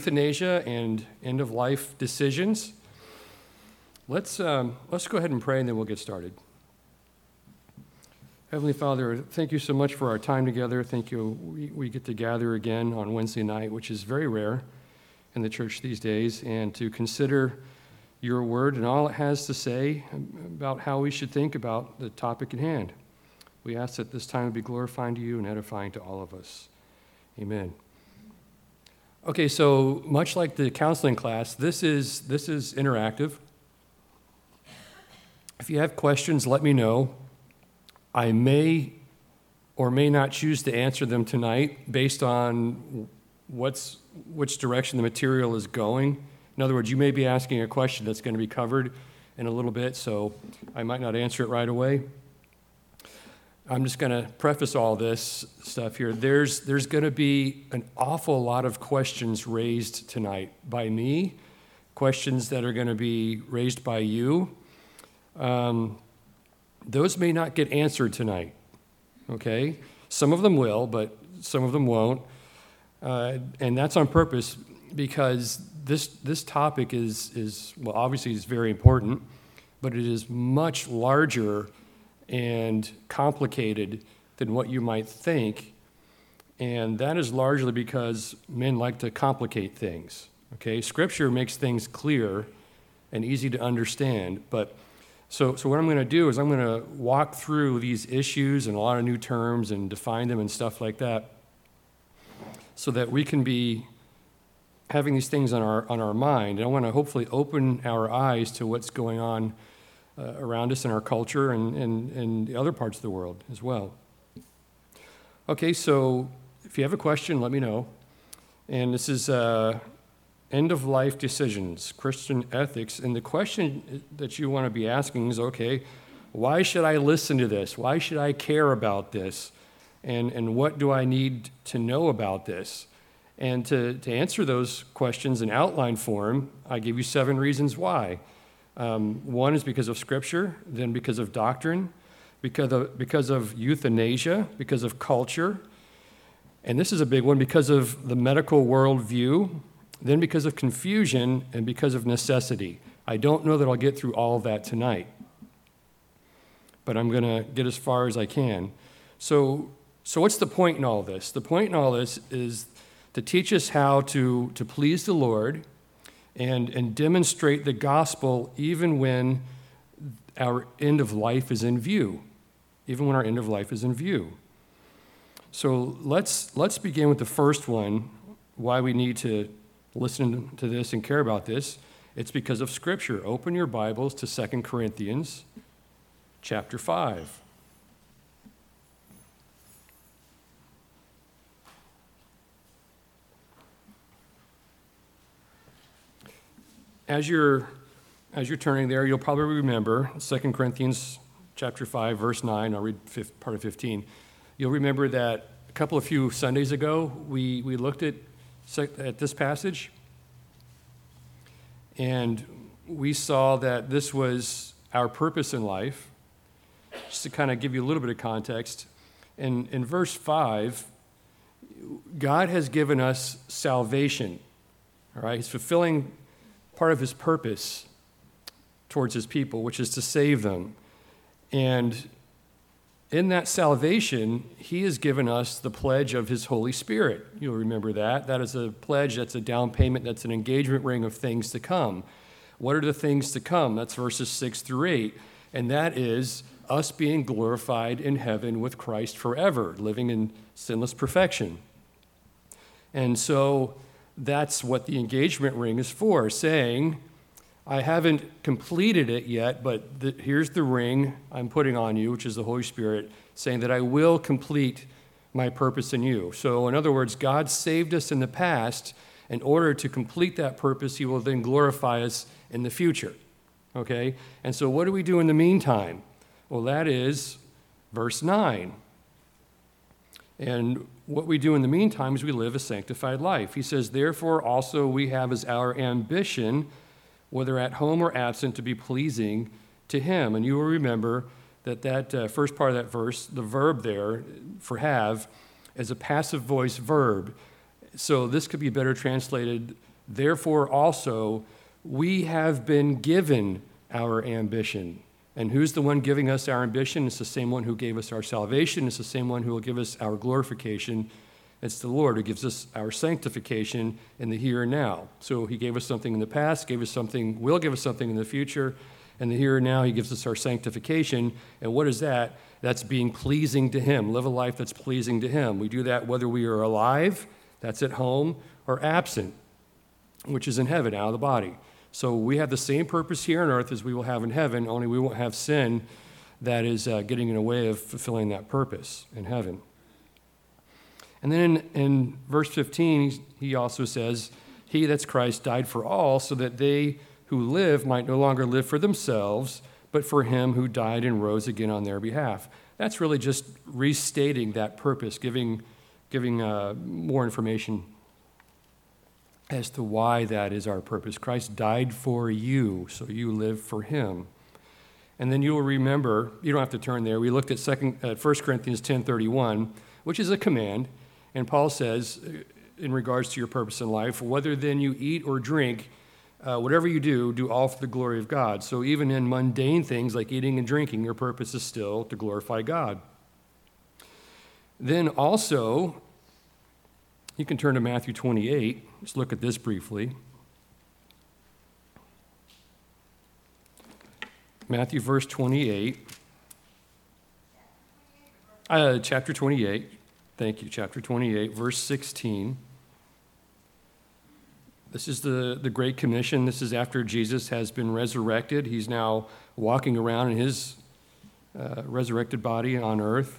Euthanasia and end-of-life decisions. Let's go ahead and pray, and then we'll get started. Heavenly Father, thank you so much for our time together. Thank you. We get to gather again on Wednesday night, which is very rare in the church these days, and to consider your word and all it has to say about how we should think about the topic at hand. We ask that this time would be glorifying to you and edifying to all of us. Amen. Okay, so much like the counseling class, this is interactive. If you have questions, let me know. I may or may not choose to answer them tonight based on which direction the material is going. In other words, you may be asking a question that's going to be covered in a little bit, so I might not answer it right away. I'm just going to preface all this stuff here. There's going to be an awful lot of questions raised tonight by me, questions that are going to be raised by you. Those may not get answered tonight, okay? Some of them will, but some of them won't. And that's on purpose because this topic is well, obviously it's very important, but it is much larger and complicated than what you might think, and that is largely because men like to complicate things, okay? Scripture makes things clear and easy to understand, but so what I'm going to do is I'm going to walk through these issues and a lot of new terms and define them and stuff like that so that we can be having these things on our mind, and I want to hopefully open our eyes to what's going on around us in our culture and the other parts of the world as well. Okay, so if you have a question, let me know. And this is end-of-life decisions, Christian ethics. And the question that you want to be asking is, okay, why should I listen to this? Why should I care about this? And what do I need to know about this? And to answer those questions in outline form, I give you 7 reasons why. One is because of Scripture, then because of doctrine, because of euthanasia, because of culture, and this is a big one, because of the medical worldview, then because of confusion, and because of necessity. I don't know that I'll get through all of that tonight, but I'm going to get as far as I can. So what's the point in all this? The point in all this is to teach us how to please the Lord and demonstrate the gospel even when our end of life is in view. Even when our end of life is in view. So let's begin with the first one, why we need to listen to this and care about this. It's because of Scripture. Open your Bibles to 2 Corinthians chapter 5. As you're turning there, you'll probably remember 2 Corinthians chapter 5, verse 9. I'll read part of 15. You'll remember that a few Sundays ago, we looked at this passage, and we saw that this was our purpose in life. Just to kind of give you a little bit of context, in verse 5, God has given us salvation. All right, He's fulfilling part of His purpose towards His people, which is to save them. And in that salvation, He has given us the pledge of His Holy Spirit. You'll remember that. That is a pledge, that's a down payment, that's an engagement ring of things to come. What are the things to come? That's verses 6 through 8. And that is us being glorified in heaven with Christ forever, living in sinless perfection. And so that's what the engagement ring is for, saying, I haven't completed it yet, but here's the ring I'm putting on you, which is the Holy Spirit, saying that I will complete my purpose in you. So in other words, God saved us in the past. In order to complete that purpose, He will then glorify us in the future. Okay? And so what do we do in the meantime? Well, that is verse 9. And what we do in the meantime is we live a sanctified life. He says, therefore also we have as our ambition, whether at home or absent, to be pleasing to Him. And you will remember that first part of that verse, the verb there for have, is a passive voice verb. So this could be better translated Therefore also we have been given our ambition. And who's the one giving us our ambition? It's the same one who gave us our salvation. It's the same one who will give us our glorification. It's the Lord who gives us our sanctification in the here and now. So he gave us something in the past, will give us something in the future. In the here and now, he gives us our sanctification. And what is that? That's being pleasing to him. Live a life that's pleasing to him. We do that whether we are alive, that's at home, or absent, which is in heaven, out of the body. So we have the same purpose here on earth as we will have in heaven, only we won't have sin that is getting in the way of fulfilling that purpose in heaven. And then in verse 15, he also says, he, that's Christ, died for all so that they who live might no longer live for themselves, but for him who died and rose again on their behalf. That's really just restating that purpose, giving more information as to why that is our purpose. Christ died for you, so you live for him. And then you'll remember, you don't have to turn there, we looked at 1 Corinthians 10:31, which is a command, and Paul says, in regards to your purpose in life, whether then you eat or drink, whatever you do all for the glory of God. So even in mundane things like eating and drinking, your purpose is still to glorify God. Then also, you can turn to Matthew 28. Let's look at this briefly. Matthew verse 28. Chapter 28. Thank you. Chapter 28, verse 16. This is the Great Commission. This is after Jesus has been resurrected. He's now walking around in his resurrected body on earth.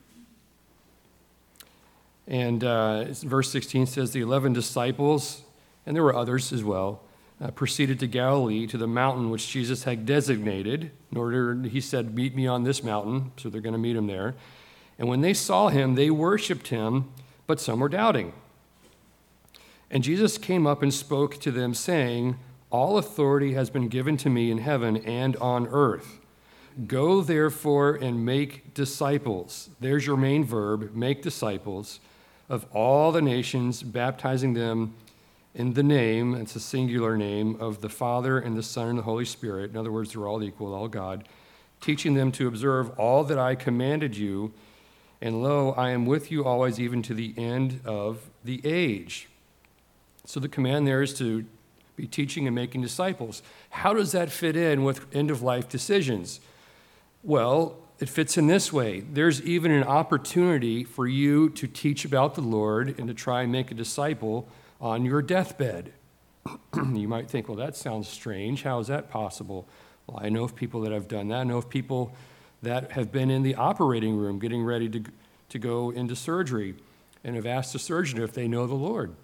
And verse 16 says, the 11 disciples, and there were others as well, proceeded to Galilee, to the mountain which Jesus had designated. In order, he said, meet me on this mountain. So they're going to meet him there. And when they saw him, they worshiped him, but some were doubting. And Jesus came up and spoke to them, saying, all authority has been given to me in heaven and on earth. Go, therefore, and make disciples. There's your main verb, make disciples, of all the nations, baptizing them in the name, it's a singular name, of the Father and the Son and the Holy Spirit. In other words, they're all equal, all God. Teaching them to observe all that I commanded you. And lo, I am with you always, even to the end of the age. So the command there is to be teaching and making disciples. How does that fit in with end-of-life decisions? Well, it fits in this way. There's even an opportunity for you to teach about the Lord and to try and make a disciple on your deathbed. You might think, well, that sounds strange. How is that possible? Well, I know of people that have done that. I know of people that have been in the operating room getting ready to go into surgery and have asked the surgeon if they know the Lord.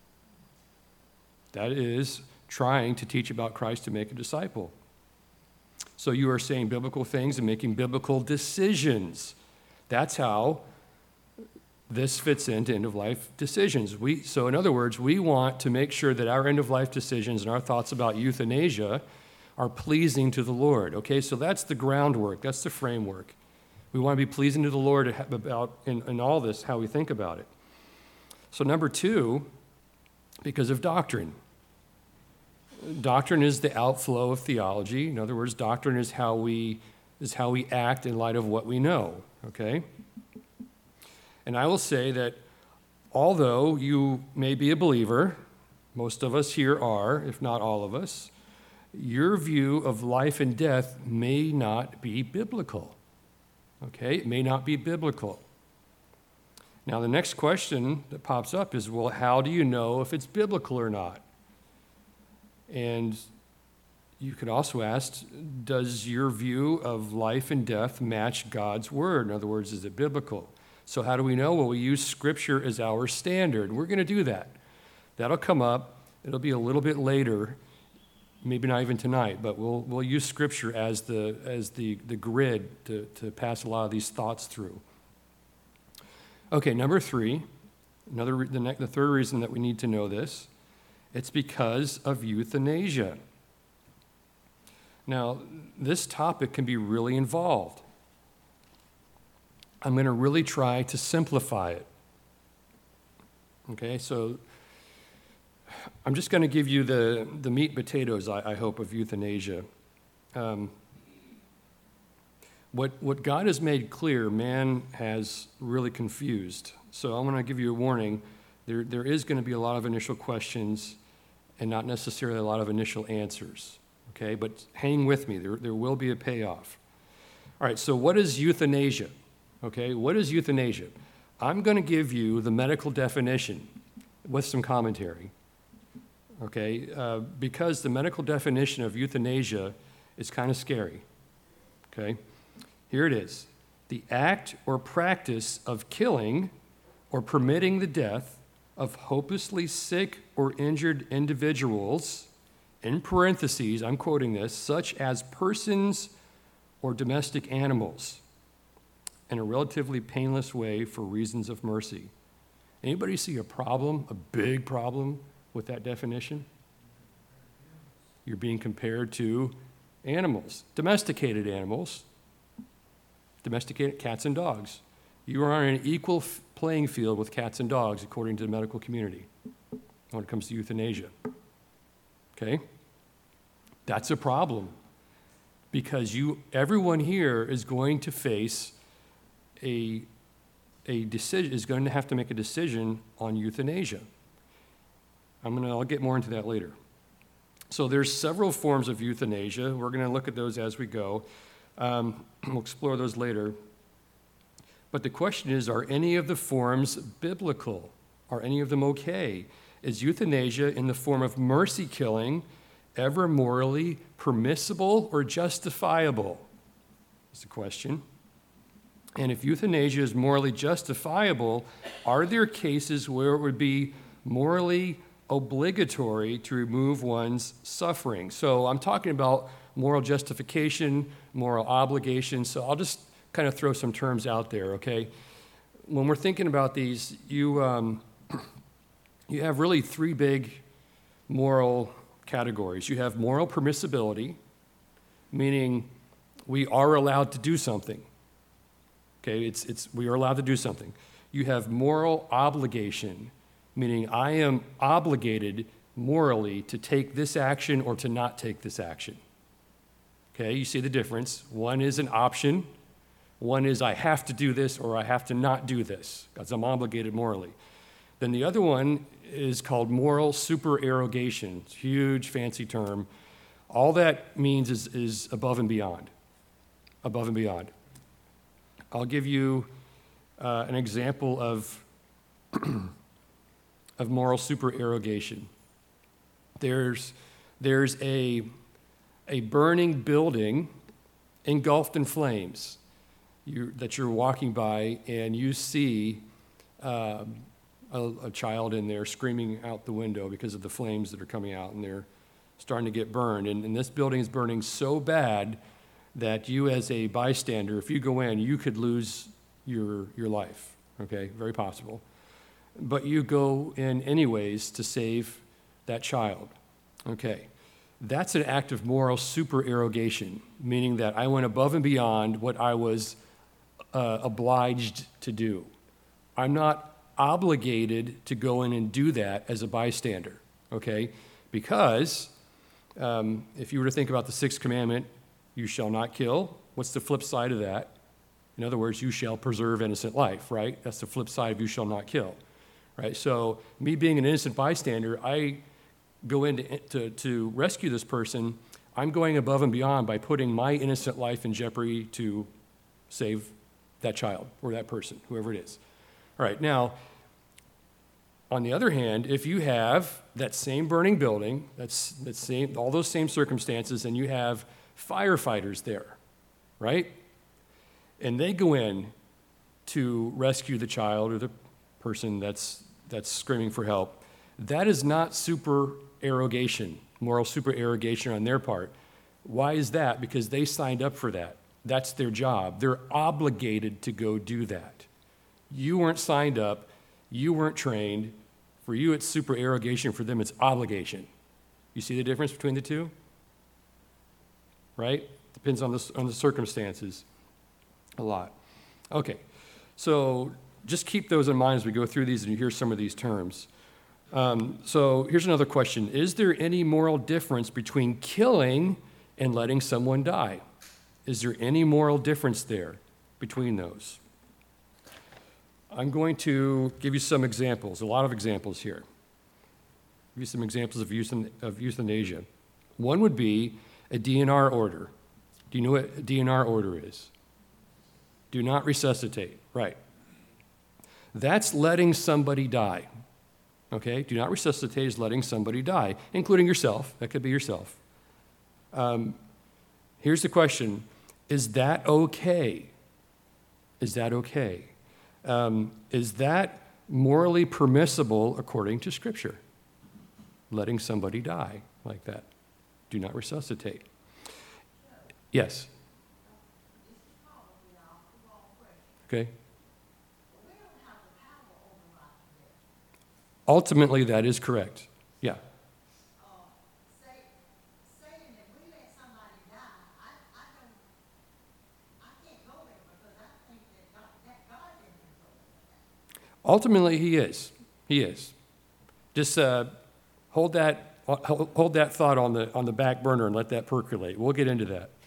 That is trying to teach about Christ to make a disciple. So you are saying biblical things and making biblical decisions. That's how this fits into end-of-life decisions. So in other words, we want to make sure that our end-of-life decisions and our thoughts about euthanasia are pleasing to the Lord. Okay, so that's the groundwork. That's the framework. We want to be pleasing to the Lord about in all this, how we think about it. So number two, because of doctrine. Doctrine is the outflow of theology. In other words, doctrine is how we act in light of what we know, okay? And I will say that although you may be a believer, most of us here are, if not all of us, your view of life and death may not be biblical, okay? It may not be biblical. Now, the next question that pops up is, well, how do you know if it's biblical or not? And you could also ask, does your view of life and death match God's word? In other words, is it biblical? So how do we know? Well, we use Scripture as our standard. We're going to do that. That'll come up. It'll be a little bit later, maybe not even tonight, but we'll use Scripture as the grid to pass a lot of these thoughts through. Okay, number three, the third reason that we need to know this, it's because of euthanasia. Now, this topic can be really involved. I'm going to really try to simplify it. Okay, so I'm just going to give you the meat and potatoes, I hope, of euthanasia. What God has made clear, man has really confused. So I'm going to give you a warning. There is going to be a lot of initial questions and not necessarily a lot of initial answers, okay? But hang with me. There will be a payoff. All right, so what is euthanasia? Okay, what is euthanasia? I'm going to give you the medical definition with some commentary, okay? Because the medical definition of euthanasia is kind of scary, okay? Here it is. The act or practice of killing or permitting the death of hopelessly sick or injured individuals, in parentheses, I'm quoting this, such as persons or domestic animals, in a relatively painless way for reasons of mercy. Anybody see a problem, a big problem with that definition? You're being compared to animals, domesticated cats and dogs. You are on an equal playing field with cats and dogs, according to the medical community, when it comes to euthanasia. Okay? That's a problem, because everyone here is going to face a decision, is going to have to make a decision on euthanasia. I'll get more into that later. So there's several forms of euthanasia. We're going to look at those as we go. We'll explore those later. But the question is, are any of the forms biblical? Are any of them okay? Is euthanasia in the form of mercy killing ever morally permissible or justifiable? That's the question. And if euthanasia is morally justifiable, are there cases where it would be morally obligatory to remove one's suffering? So I'm talking about moral justification, moral obligation. So I'll just kind of throw some terms out there, okay? When we're thinking about these, you have really three big moral categories. You have moral permissibility, meaning we are allowed to do something. Okay, we are allowed to do something. You have moral obligation, meaning I am obligated morally to take this action or to not take this action. Okay, you see the difference. One is an option. One is I have to do this or I have to not do this because I'm obligated morally. Then the other one is called moral supererogation. It's a huge, fancy term. All that means is above and beyond. Above and beyond. I'll give you an example of moral supererogation. There's a burning building engulfed in flames that you're walking by, and you see a child in there screaming out the window because of the flames that are coming out, and they're starting to get burned. And this building is burning so bad that you, as a bystander, if you go in, you could lose your life, okay? Very possible. But you go in anyways to save that child, okay? That's an act of moral supererogation, meaning that I went above and beyond what I was obliged to do. I'm not obligated to go in and do that as a bystander, okay? Because if you were to think about the sixth commandment, you shall not kill. What's the flip side of that? In other words, you shall preserve innocent life, right? That's the flip side of you shall not kill, right? So me being an innocent bystander, I go in to rescue this person. I'm going above and beyond by putting my innocent life in jeopardy to save that child or that person, whoever it is. All right, now, on the other hand, if you have that same burning building, all those same circumstances, and you have firefighters there, right? And they go in to rescue the child or the person that's screaming for help. That is not supererogation, moral supererogation on their part. Why is that? Because they signed up for that. That's their job. They're obligated to go do that. You weren't signed up. You weren't trained. For you, it's supererogation. For them, it's obligation. You see the difference between the two? Right? Depends on the circumstances a lot. Okay, so just keep those in mind as we go through these and you hear some of these terms. So here's another question. Is there any moral difference between killing and letting someone die? Is there any moral difference there between those? I'm going to give you some examples, a lot of examples here. Give you some examples of euthanasia. One would be a DNR order. Do you know what a DNR order is? Do not resuscitate, right. That's letting somebody die, okay? Do not resuscitate is letting somebody die, including yourself. That could be yourself. Here's the question. Is that okay? Is that okay? Is that morally permissible according to Scripture? Letting somebody die like that. Do not resuscitate. Yes? Okay. Ultimately, that is correct. Yeah. Saying that we let somebody die, I can't go there because I think that God is in control of that. Ultimately, he is. He is. Just hold that thought on the back burner and let that percolate. We'll get into that.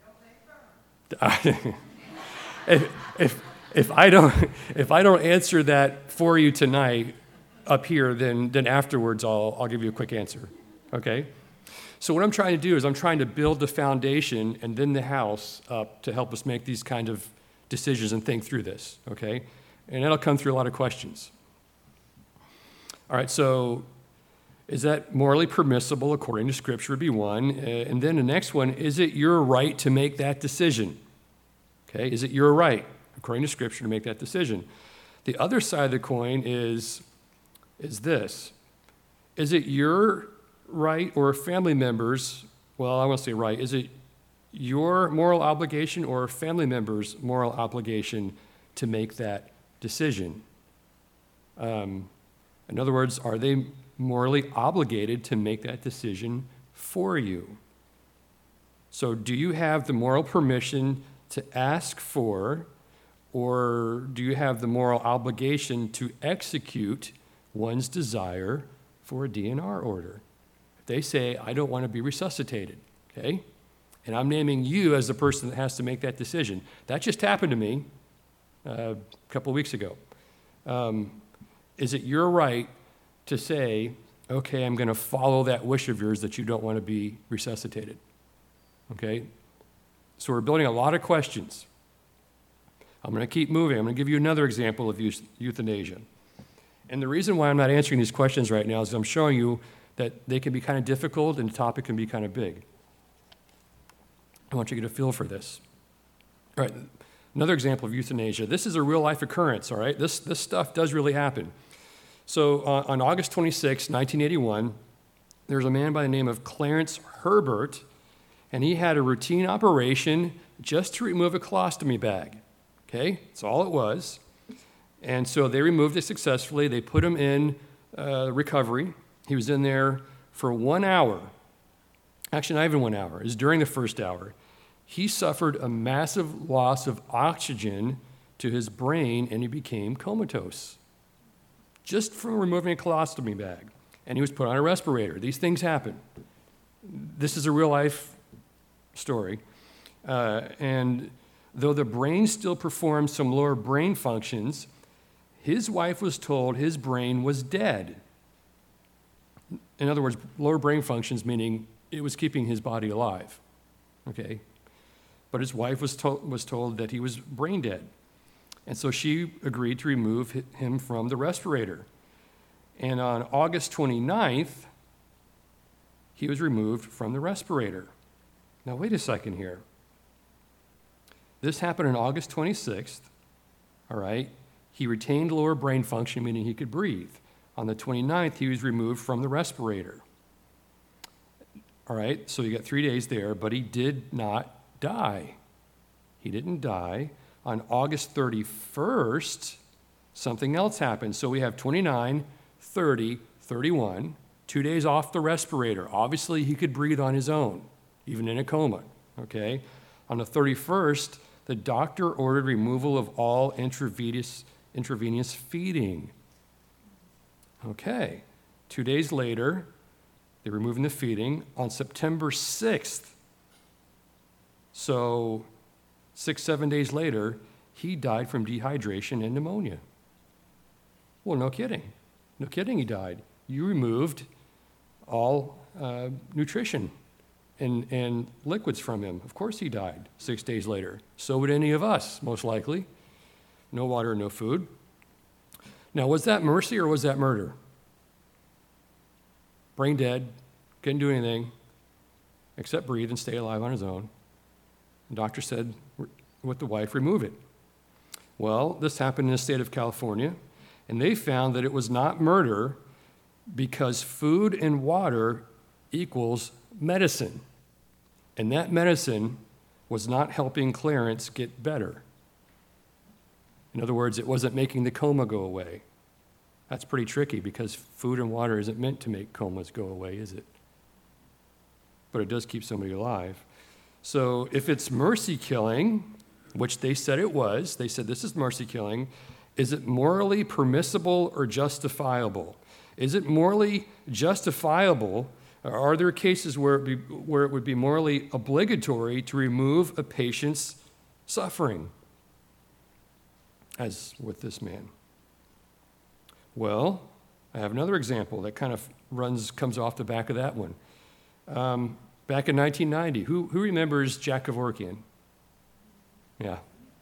If I don't answer that for you tonight up here, then afterwards I'll give you a quick answer. Okay? So what I'm trying to do is I'm trying to build the foundation and then the house up to help us make these kind of decisions and think through this. Okay? And that'll come through a lot of questions. All right, so is that morally permissible according to Scripture would be one. And then the next one, is it your right to make that decision? Okay, is it your right, according to Scripture, to make that decision? The other side of the coin is this. Is it your right or a family member's, well, I won't say right, is it your moral obligation or a family member's moral obligation to make that decision? In other words, are they morally obligated to make that decision for you? So do you have the moral permission to ask for, or do you have the moral obligation to execute one's desire for a DNR order? If they say, I don't want to be resuscitated, okay? And I'm naming you as the person that has to make that decision. That just happened to me a couple of weeks ago. Is it your right to say, okay, I'm going to follow that wish of yours that you don't want to be resuscitated? Okay? So we're building a lot of questions. I'm going to keep moving. I'm going to give you another example of euthanasia. And the reason why I'm not answering these questions right now is I'm showing you that they can be kind of difficult and the topic can be kind of big. I want you to get a feel for this. All right, another example of euthanasia. This is a real-life occurrence, all right? This stuff does really happen. So on August 26, 1981, there's a man by the name of Clarence Herbert, and he had a routine operation just to remove a colostomy bag. Okay, that's all it was. And so they removed it successfully. They put him in recovery. He was in there for 1 hour. Actually, not even 1 hour. It was during the first hour. He suffered a massive loss of oxygen to his brain, and he became comatose just from removing a colostomy bag. And he was put on a respirator. These things happen. This is a real-life story. And though the brain still performed some lower brain functions, his wife was told his brain was dead. In other words, lower brain functions meaning it was keeping his body alive. Okay? But his wife was told that he was brain dead. And so she agreed to remove him from the respirator. And on August 29th, he was removed from the respirator. Now, wait a second here. This happened on August 26th, all right? He retained lower brain function, meaning he could breathe. On the 29th, he was removed from the respirator. All right, so you got 3 days there, but he did not die. He didn't die. On August 31st, something else happened. So we have 29, 30, 31, 2 days off the respirator. Obviously, he could breathe on his own, even in a coma, okay? On the 31st, the doctor ordered removal of all intravenous feeding. Okay, 2 days later, they were removing the feeding. On September 6th, so 6, 7 days later, he died from dehydration and pneumonia. Well, no kidding. No kidding, he died. You removed all nutrition and liquids from him. Of course he died 6 days later. So would any of us, most likely. No water, no food. Now, was that mercy or was that murder? Brain dead, couldn't do anything except breathe and stay alive on his own. The doctor said with the wife, remove it. Well, this happened in the state of California, and they found that it was not murder because food and water equals medicine. And that medicine was not helping Clarence get better. In other words, it wasn't making the coma go away. That's pretty tricky because food and water isn't meant to make comas go away, is it? But it does keep somebody alive. So if it's mercy killing, which they said it was, they said this is mercy killing, is it morally permissible or justifiable? Is it morally justifiable, or are there cases where it would be morally obligatory to remove a patient's suffering, as with this man? Well, I have another example that kind of comes off the back of that one. Back in 1990, who remembers Jack Kevorkian? Yeah.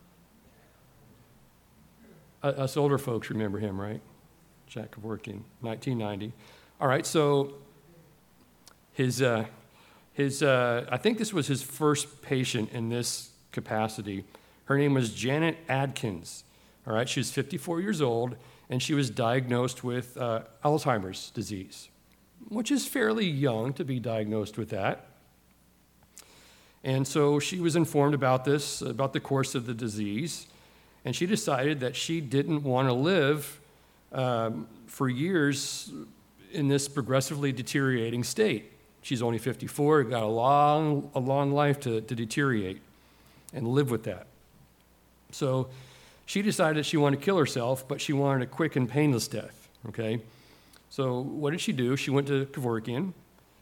Us older folks remember him, right? Jack Kevorkian, 1990. All right, so I think this was his first patient in this capacity. Her name was Janet Adkins. All right, she was 54 years old, and she was diagnosed with Alzheimer's disease, which is fairly young to be diagnosed with that. And so she was informed about this, about the course of the disease, and she decided that she didn't want to live for years in this progressively deteriorating state. She's only 54, got a long life to deteriorate and live with that. So she decided that she wanted to kill herself, but she wanted a quick and painless death, okay? So what did she do? She went to Kevorkian,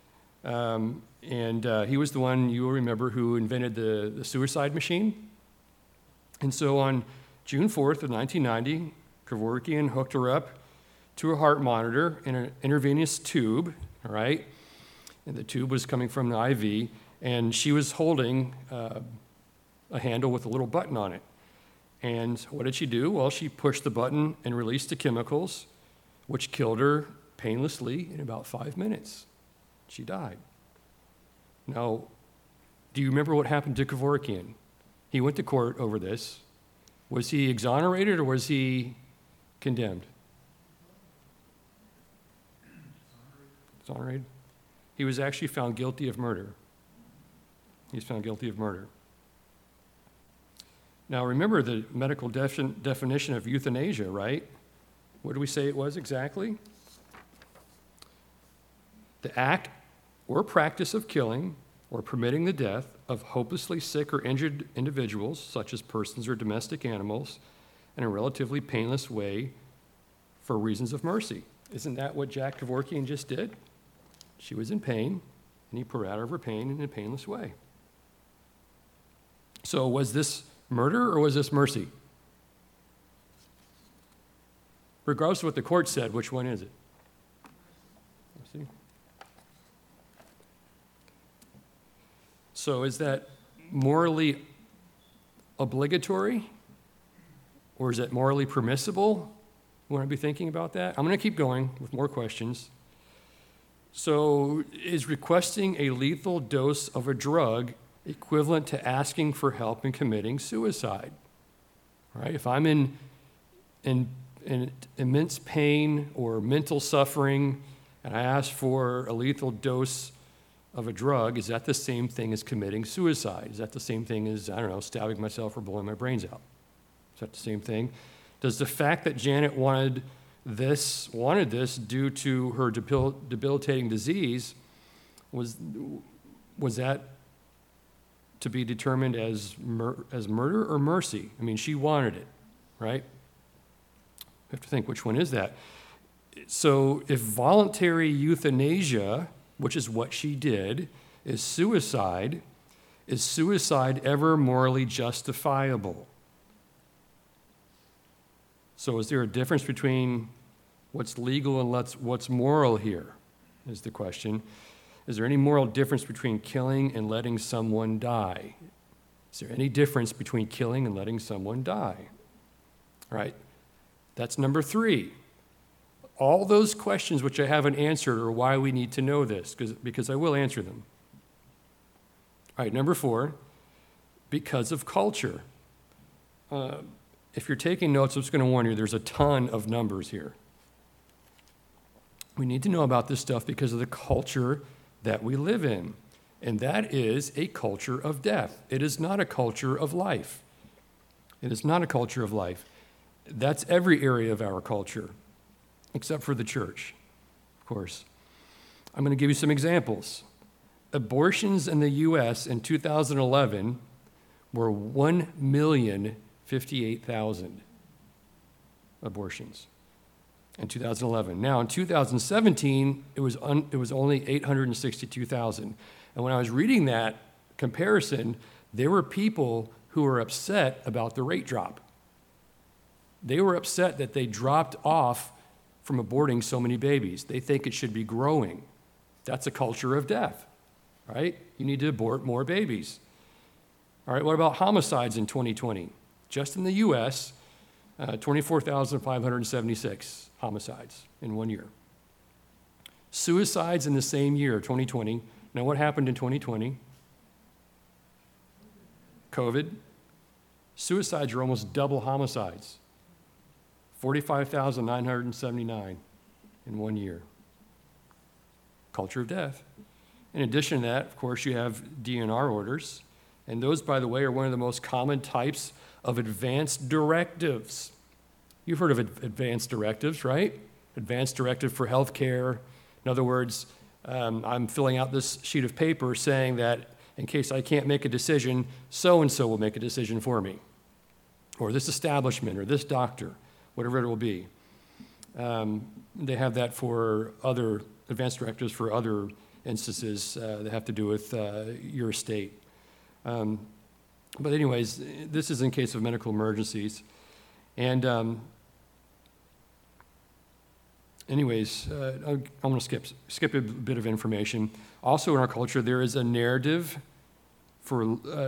and he was the one, you will remember, who invented the suicide machine. And so on June 4th of 1990, Kevorkian hooked her up to a heart monitor in an intravenous tube, all right? And the tube was coming from the IV, and she was holding a handle with a little button on it. And what did she do? Well, she pushed the button and released the chemicals, which killed her painlessly in about 5 minutes. She died. Now, do you remember what happened to Kevorkian? He went to court over this. Was he exonerated or was he condemned? Exonerated. He was actually found guilty of murder. He's found guilty of murder. Now, remember the medical definition of euthanasia, right? What do we say it was exactly? The act or practice of killing or permitting the death of hopelessly sick or injured individuals, such as persons or domestic animals, in a relatively painless way for reasons of mercy. Isn't that what Jack Kevorkian just did? She was in pain, and he put her out of her pain in a painless way. So was this murder or was this mercy? Regardless of what the court said, which one is it? Mercy. So is that morally obligatory or is it morally permissible? You want to be thinking about that? I'm going to keep going with more questions. So is requesting a lethal dose of a drug equivalent to asking for help in committing suicide? Right? If I'm in immense pain or mental suffering and I ask for a lethal dose of a drug, is that the same thing as committing suicide? Is that the same thing as, I don't know, stabbing myself or blowing my brains out? Is that the same thing? Does the fact that Janet wanted this due to her debilitating disease, was that to be determined as murder or mercy? I mean, she wanted it, right? We have to think, which one is that? So if voluntary euthanasia, which is what she did, is suicide ever morally justifiable? So is there a difference between what's legal and what's moral here, is the question. Is there any moral difference between killing and letting someone die? Is there any difference between killing and letting someone die? All right, that's number 3. All those questions which I haven't answered are why we need to know this, because I will answer them. All right, number 4, because of culture. If you're taking notes, I'm just going to warn you, there's a ton of numbers here. We need to know about this stuff because of the culture that we live in, and that is a culture of death. It is not a culture of life. It is not a culture of life. That's every area of our culture, except for the church, of course. I'm going to give you some examples. Abortions in the U.S. in 2011 were 1,058,000 abortions in 2011. Now, in 2017, it was only 862,000. And when I was reading that comparison, there were people who were upset about the rate drop. They were upset that they dropped off from aborting so many babies. They think it should be growing. That's a culture of death, right? You need to abort more babies. All right, what about homicides in 2020? Just in the U.S., 24,576 homicides in 1 year. Suicides in the same year, 2020. Now, what happened in 2020? COVID. Suicides are almost double homicides. 45,979 in 1 year. Culture of death. In addition to that, of course, you have DNR orders. And those, by the way, are one of the most common types of advanced directives. You've heard of advanced directives, right? Advanced directive for health care. In other words, I'm filling out this sheet of paper saying that in case I can't make a decision, so-and-so will make a decision for me. Or this establishment, or this doctor, whatever it will be. They have that for other advanced directives for other instances that have to do with your state. But anyways, this is in case of medical emergencies. And anyways, I'm going to skip a bit of information. Also in our culture, there is a narrative for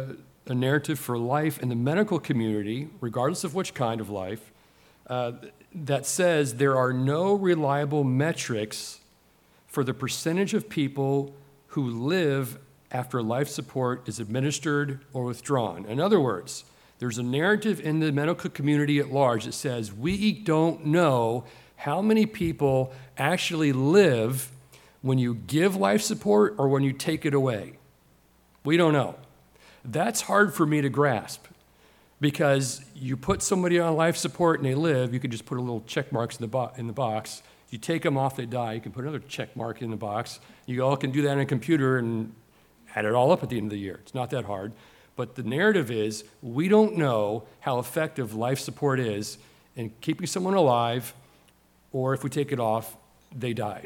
life in the medical community, regardless of which kind of life, that says there are no reliable metrics for the percentage of people who live after life support is administered or withdrawn. In other words, there's a narrative in the medical community at large that says we don't know how many people actually live when you give life support or when you take it away. We don't know. That's hard for me to grasp because you put somebody on life support and they live, you can just put a little check marks in the box. You take them off, they die, you can put another check mark in the box. You all can do that on a computer and add it all up at the end of the year. It's not that hard. But the narrative is we don't know how effective life support is in keeping someone alive, or if we take it off, they die.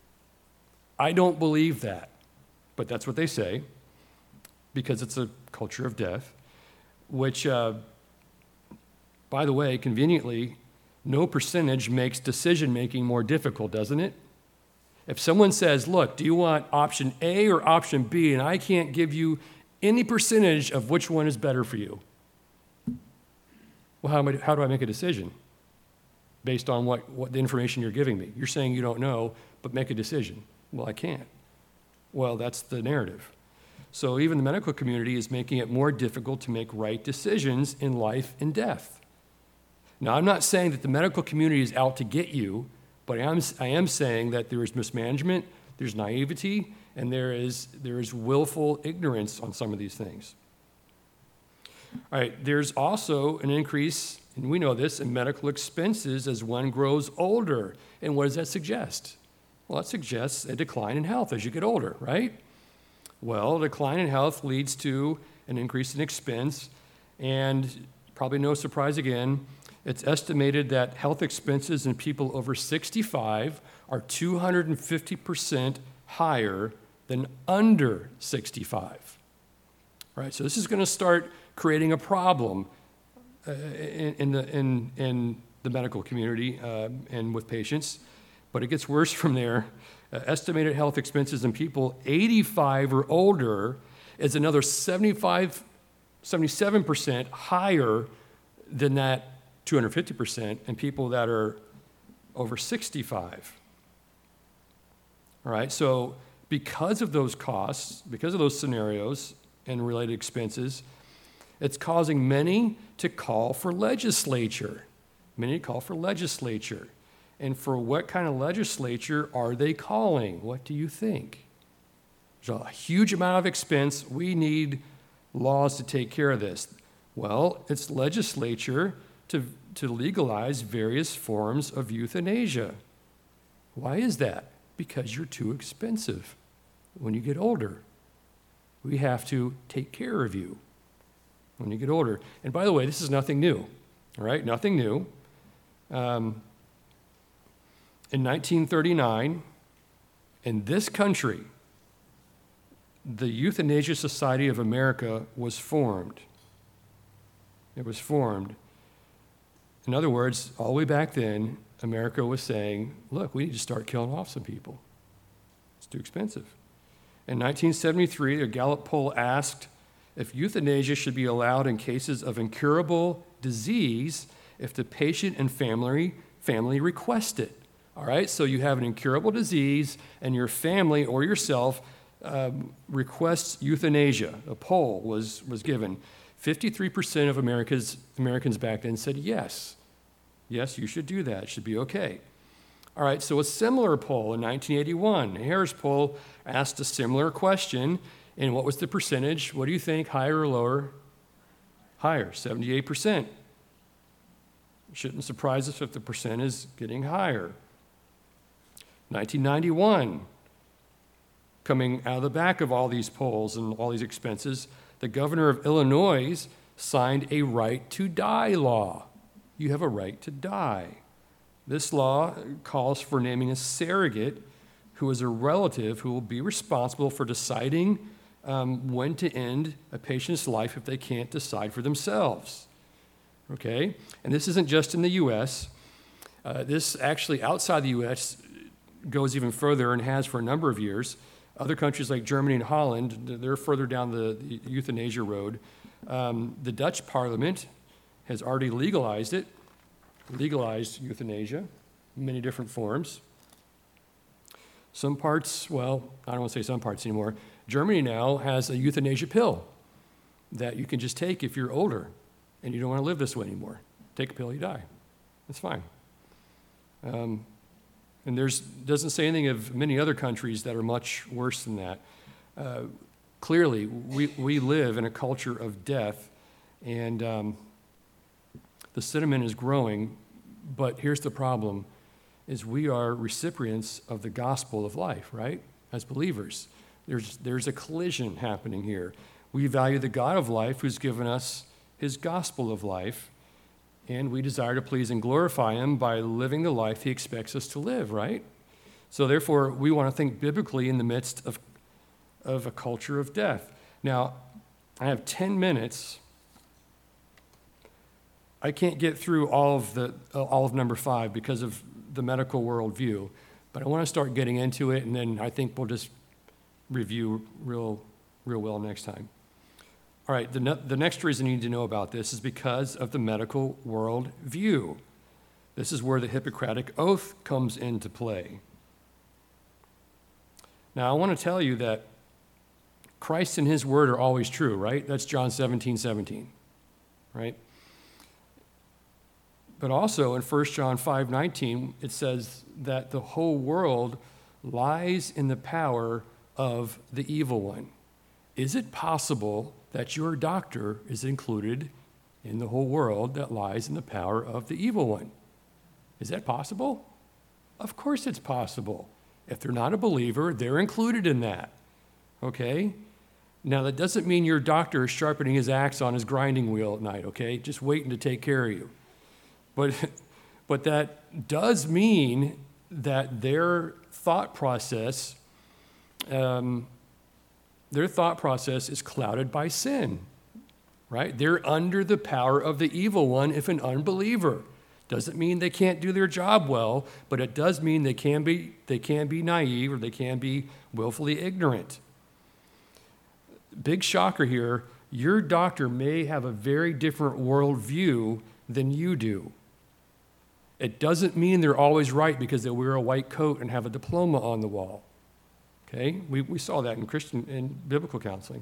I don't believe that, but that's what they say because it's a culture of death, which, by the way, conveniently, no percentage makes decision-making more difficult, doesn't it? If someone says, look, do you want option A or option B, and I can't give you any percentage of which one is better for you, well, how do I make a decision based on what the information you're giving me? You're saying you don't know, but make a decision. Well, I can't. Well, that's the narrative. So even the medical community is making it more difficult to make right decisions in life and death. Now, I'm not saying that the medical community is out to get you, but I am saying that there is mismanagement, there's naivety, and there is willful ignorance on some of these things. All right, there's also an increase, and we know this, in medical expenses as one grows older. And what does that suggest? Well, it suggests a decline in health as you get older, right? Well, a decline in health leads to an increase in expense, and probably no surprise again, It's estimated that health expenses in people over 65 are 250% higher than under 65. Right? So this is going to start creating a problem in the medical community and with patients. But it gets worse from there. Estimated health expenses in people 85 or older is another 77% higher than that 250% in people that are over 65. All right, so because of those costs, because of those scenarios and related expenses, it's causing many to call for legislature. Many to call for legislature. And for what kind of legislature are they calling? What do you think? There's a huge amount of expense. We need laws to take care of this. Well, it's legislature to legalize various forms of euthanasia. Why is that? Because you're too expensive when you get older. We have to take care of you when you get older. And by the way, this is nothing new, all right? Nothing new. In 1939, in this country, the Euthanasia Society of America was formed. It was formed. In other words, all the way back then, America was saying, look, we need to start killing off some people. It's too expensive. In 1973, a Gallup poll asked if euthanasia should be allowed in cases of incurable disease if the patient and family request it. All right, so you have an incurable disease and your family or yourself requests euthanasia. A poll was given. 53% of Americans back then said yes. Yes, you should do that. It should be okay. All right, so a similar poll in 1981, a Harris poll asked a similar question, and what was the percentage? What do you think, higher or lower? Higher, 78%. Shouldn't surprise us if the percent is getting higher. 1991, coming out of the back of all these polls and all these expenses, the governor of Illinois signed a right to die law. You have a right to die. This law calls for naming a surrogate who is a relative who will be responsible for deciding when to end a patient's life if they can't decide for themselves. Okay? And this isn't just in the U.S. This actually, outside the U.S., goes even further and has for a number of years. Other countries like Germany and Holland, they're further down the euthanasia road. The Dutch parliament has already legalized euthanasia in many different forms. Some parts, well, I don't want to say some parts anymore. Germany now has a euthanasia pill that you can just take if you're older and you don't want to live this way anymore. Take a pill, you die. That's fine. And doesn't say anything of many other countries that are much worse than that. Clearly, we live in a culture of death, and the sentiment is growing, but here's the problem, is we are recipients of the gospel of life, right? As believers. There's a collision happening here. We value the God of life who's given us his gospel of life, and we desire to please and glorify him by living the life he expects us to live, right? So therefore, we want to think biblically in the midst of a culture of death. Now, I have 10 minutes. I can't get through all of number 5 because of the medical worldview, but I want to start getting into it, and then I think we'll just review real well next time. All right, the next reason you need to know about this is because of the medical world view. This is where the Hippocratic Oath comes into play. Now, I want to tell you that Christ and his word are always true, right? That's John 17:17, right? But also in 1 John 5:19, it says that the whole world lies in the power of the evil one. Is it possible that your doctor is included in the whole world that lies in the power of the evil one? Is that possible? Of course it's possible. If they're not a believer, they're included in that, okay? Now, that doesn't mean your doctor is sharpening his axe on his grinding wheel at night, okay? Just waiting to take care of you. But that does mean that their thought process is clouded by sin, right? They're under the power of the evil one if an unbeliever. Doesn't mean they can't do their job well, but it does mean they can be naive, or they can be willfully ignorant. Big shocker here, your doctor may have a very different worldview than you do. It doesn't mean they're always right because they wear a white coat and have a diploma on the wall. Okay? We saw that in biblical counseling.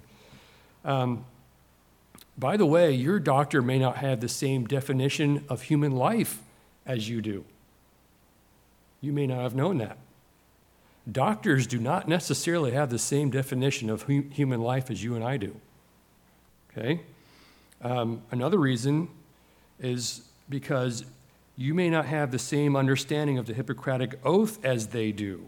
By the way, your doctor may not have the same definition of human life as you do. You may not have known that. Doctors do not necessarily have the same definition of human life as you and I do. Okay? Another reason is because you may not have the same understanding of the Hippocratic Oath as they do.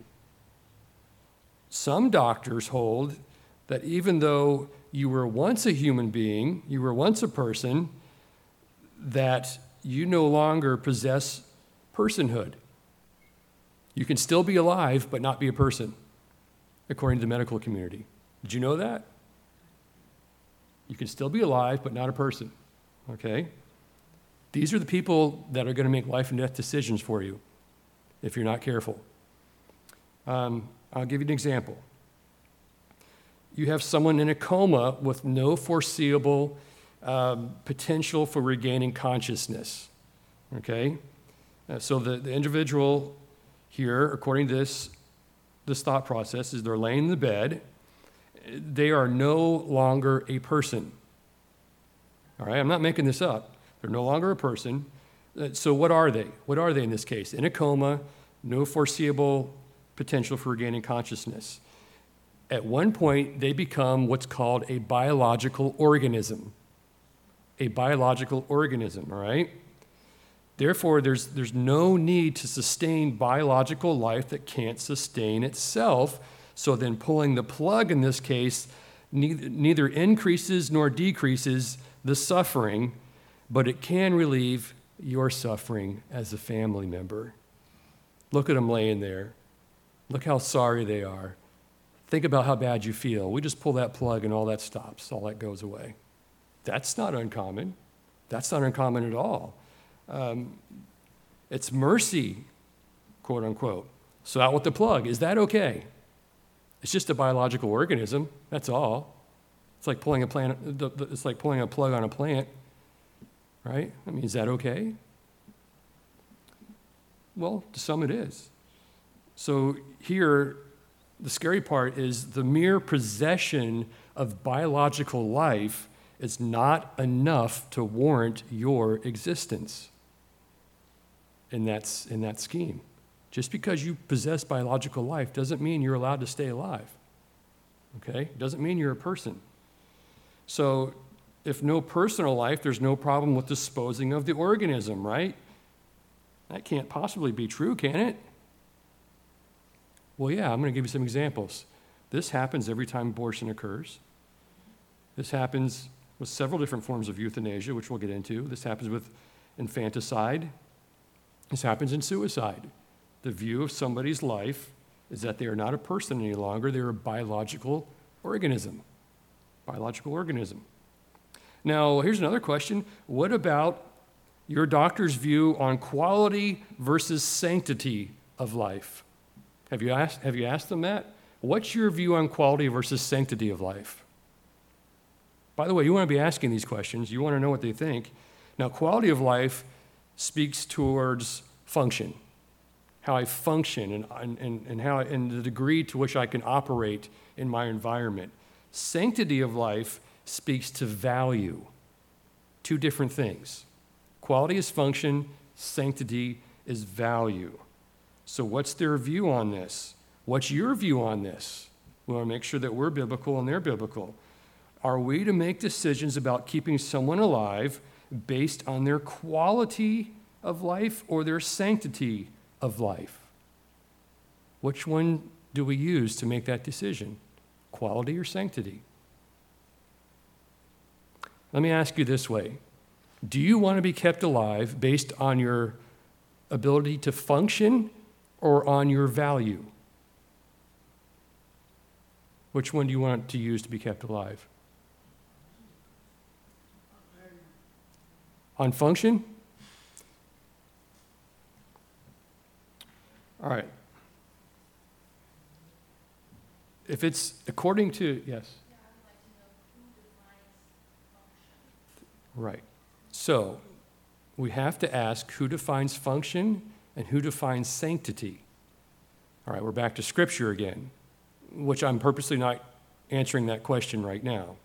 Some doctors hold that even though you were once a human being, you were once a person, that you no longer possess personhood. You can still be alive, but not be a person, according to the medical community. Did you know that? You can still be alive, but not a person, okay? These are the people that are going to make life and death decisions for you if you're not careful. I'll give you an example. You have someone in a coma with no foreseeable potential for regaining consciousness, okay? So the individual here, according to this thought process, is they're laying in the bed. They are no longer a person. All right, I'm not making this up. They're no longer a person. So what are they? What are they in this case? In a coma, no foreseeable potential for regaining consciousness. At one point, they become what's called a biological organism. A biological organism, all right? Therefore, there's no need to sustain biological life that can't sustain itself. So then pulling the plug in this case neither increases nor decreases the suffering, but it can relieve your suffering as a family member. Look at them laying there. Look how sorry they are. Think about how bad you feel. We just pull that plug and all that stops. All that goes away. That's not uncommon. That's not uncommon at all. It's mercy, quote unquote. So out with the plug. Is that okay? It's just a biological organism. That's all. It's like pulling a plant. It's like pulling a plug on a plant, right? I mean, is that okay? Well, to some it is. So here, the scary part is the mere possession of biological life is not enough to warrant your existence in that scheme. Just because you possess biological life doesn't mean you're allowed to stay alive. Okay? Doesn't mean you're a person. So if no personal life, there's no problem with disposing of the organism, right? That can't possibly be true, can it? Well, yeah, I'm going to give you some examples. This happens every time abortion occurs. This happens with several different forms of euthanasia, which we'll get into. This happens with infanticide. This happens in suicide. The view of somebody's life is that they are not a person any longer. They're a biological organism. Biological organism. Now, here's another question. What about your doctor's view on quality versus sanctity of life? Have you asked them that? What's your view on quality versus sanctity of life? By the way, you want to be asking these questions. You want to know what they think. Now, quality of life speaks towards function, how I function and how and the degree to which I can operate in my environment. Sanctity of life speaks to value. Two different things. Quality is function, sanctity is value. So what's their view on this? What's your view on this? We want to make sure that we're biblical and they're biblical. Are we to make decisions about keeping someone alive based on their quality of life or their sanctity of life? Which one do we use to make that decision? Quality or sanctity? Let me ask you this way. Do you want to be kept alive based on your ability to function or on your value? Which one do you want to use to be kept alive? On function? All right. If it's according to, yes? Right. So we have to ask who defines function and who defines sanctity. All right, we're back to Scripture again, which I'm purposely not answering that question right now.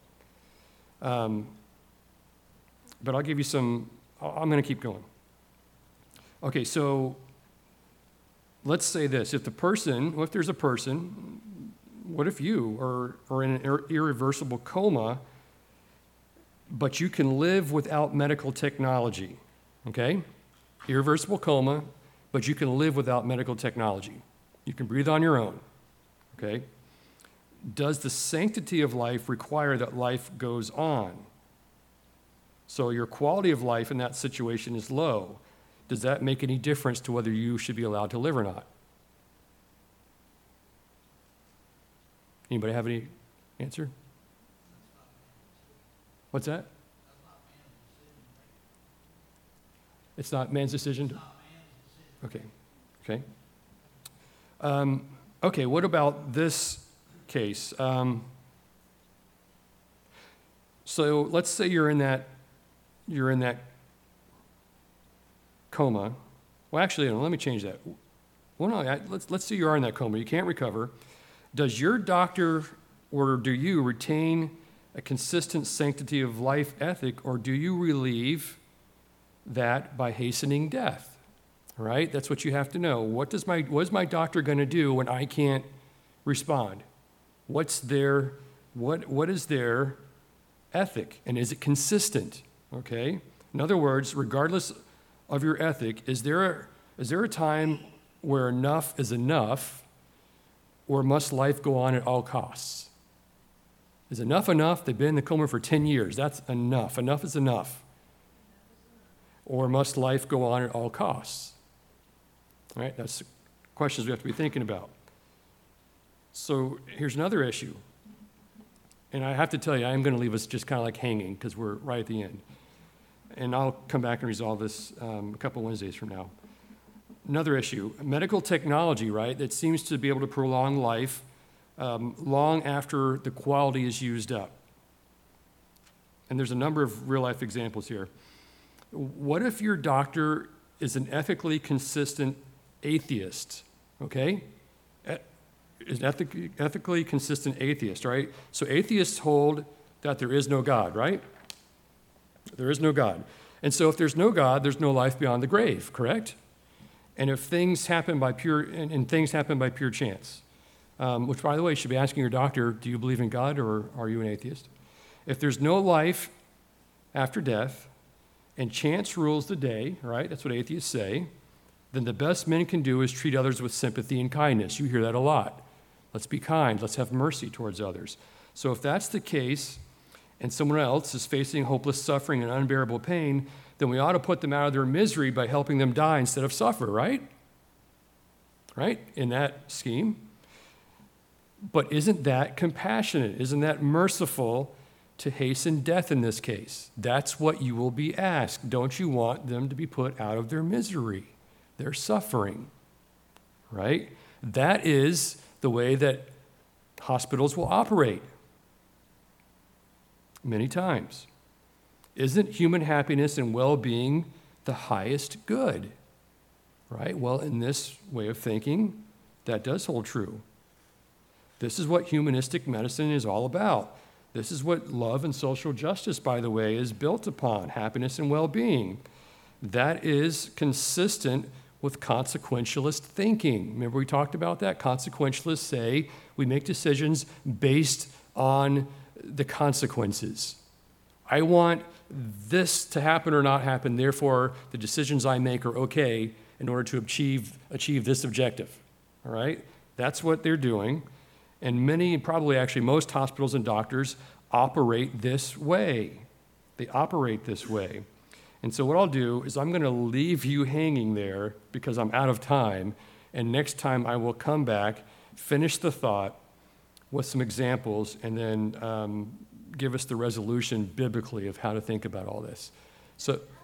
But I'll give you some, I'm going to keep going. Okay, so let's say this. If there's a person, what if you are in an irreversible coma, but you can live without medical technology, okay? Irreversible coma, but you can live without medical technology. You can breathe on your own, okay? Does the sanctity of life require that life goes on? So your quality of life in that situation is low. Does that make any difference to whether you should be allowed to live or not? Anybody have any answer? What's that? It's not man's decision? Okay, okay. Okay, what about this case? So let's say you're in that coma. Well, actually, let me change that. Well, no, let's say you are in that coma. You can't recover. Does your doctor or do you retain a consistent sanctity of life ethic, or do you relieve that by hastening death? All right? That's what you have to know. What is my doctor going to do when I can't respond? What is their ethic, and is it consistent? Okay? In other words, regardless of your ethic, is there a time where enough is enough, or must life go on at all costs? Is enough enough? They've been in the coma for 10 years. That's enough. Enough is enough. Or must life go on at all costs? All right, that's the questions we have to be thinking about. So here's another issue. And I have to tell you, I'm going to leave us just kind of like hanging because we're right at the end. And I'll come back and resolve this a couple Wednesdays from now. Another issue, medical technology, right, that seems to be able to prolong life long after the quality is used up. And there's a number of real-life examples here. What if your doctor is an ethically consistent atheist, okay? Is an ethically consistent atheist, right? So atheists hold that there is no God, right? There is no God. And so if there's no God, there's no life beyond the grave, correct? And if things happen by pure chance, which, by the way, you should be asking your doctor, do you believe in God or are you an atheist? If there's no life after death and chance rules the day, right, that's what atheists say, then the best men can do is treat others with sympathy and kindness. You hear that a lot. Let's be kind. Let's have mercy towards others. So if that's the case and someone else is facing hopeless suffering and unbearable pain, then we ought to put them out of their misery by helping them die instead of suffer, right? Right? In that scheme. But isn't that compassionate? Isn't that merciful to hasten death in this case? That's what you will be asked. Don't you want them to be put out of their misery, their suffering? Right? That is the way that hospitals will operate many times. Isn't human happiness and well-being the highest good? Right? Well, in this way of thinking, that does hold true. This is what humanistic medicine is all about. This is what love and social justice, by the way, is built upon, happiness and well-being. That is consistent with consequentialist thinking. Remember we talked about that? Consequentialists say we make decisions based on the consequences. I want this to happen or not happen, therefore the decisions I make are okay in order to achieve this objective. All right? That's what they're doing. And many, probably actually most hospitals and doctors operate this way. They operate this way. And so what I'll do is I'm going to leave you hanging there because I'm out of time, and next time I will come back, finish the thought with some examples, and then give us the resolution biblically of how to think about all this. So